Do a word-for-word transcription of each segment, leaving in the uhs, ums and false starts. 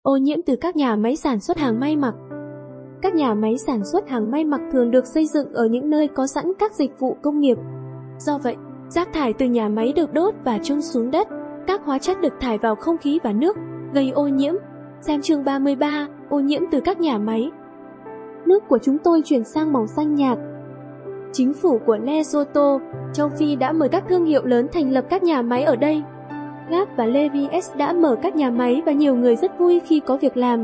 Ô nhiễm từ các nhà máy sản xuất hàng may mặc. Các nhà máy sản xuất hàng may mặc thường được xây dựng ở những nơi có sẵn các dịch vụ công nghiệp. Do vậy, rác thải từ nhà máy được đốt và chôn xuống đất, các hóa chất được thải vào không khí và nước, gây ô nhiễm. Xem chương ba mươi ba, ô nhiễm từ các nhà máy. Nước của chúng tôi chuyển sang màu xanh nhạt. Chính phủ của Lesotho, châu Phi đã mời các thương hiệu lớn thành lập các nhà máy ở đây. Gap và Levi's đã mở các nhà máy và nhiều người rất vui khi có việc làm.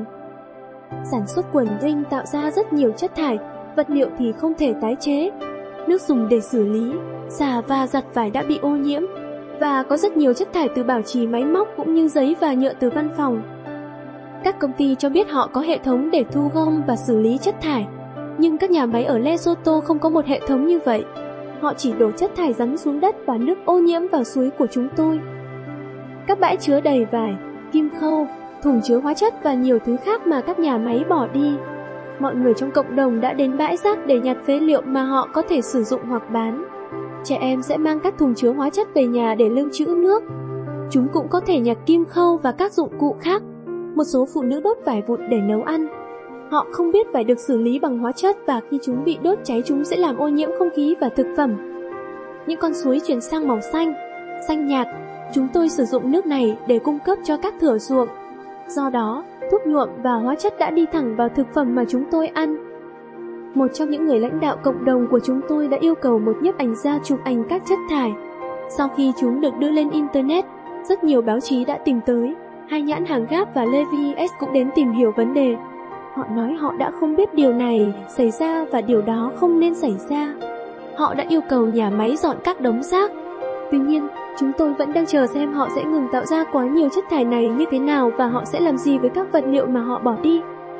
Sản xuất quần jean tạo ra rất nhiều chất thải, vật liệu thì không thể tái chế. Nước dùng để xử lý, xả và giặt vải đã bị ô nhiễm. Và có rất nhiều chất thải từ bảo trì máy móc cũng như giấy và nhựa từ văn phòng. Các công ty cho biết họ có hệ thống để thu gom và xử lý chất thải. Nhưng các nhà máy ở Lesotho không có một hệ thống như vậy. Họ chỉ đổ chất thải rắn xuống đất và nước ô nhiễm vào suối của chúng tôi. Các bãi chứa đầy vải, kim khâu, thùng chứa hóa chất và nhiều thứ khác mà các nhà máy bỏ đi. Mọi người trong cộng đồng đã đến bãi rác để nhặt phế liệu mà họ có thể sử dụng hoặc bán. Trẻ em sẽ mang các thùng chứa hóa chất về nhà để lưu trữ nước. Chúng cũng có thể nhặt kim khâu và các dụng cụ khác. Một số phụ nữ đốt vải vụn để nấu ăn. Họ không biết vải được xử lý bằng hóa chất và khi chúng bị đốt cháy chúng sẽ làm ô nhiễm không khí và thực phẩm. Những con suối chuyển sang màu xanh, xanh nhạt. Chúng tôi sử dụng nước này để cung cấp cho các thửa ruộng. Do đó, thuốc nhuộm và hóa chất đã đi thẳng vào thực phẩm mà chúng tôi ăn. Một trong những người lãnh đạo cộng đồng của chúng tôi đã yêu cầu một nhiếp ảnh gia chụp ảnh các chất thải. Sau khi chúng được đưa lên Internet, rất nhiều báo chí đã tìm tới. Hai nhãn hàng Gap và Levi's cũng đến tìm hiểu vấn đề. Họ nói họ đã không biết điều này xảy ra và điều đó không nên xảy ra. Họ đã yêu cầu nhà máy dọn các đống rác. Tuy nhiên, chúng tôi vẫn đang chờ xem họ sẽ ngừng tạo ra quá nhiều chất thải này như thế nào và họ sẽ làm gì với các vật liệu mà họ bỏ đi.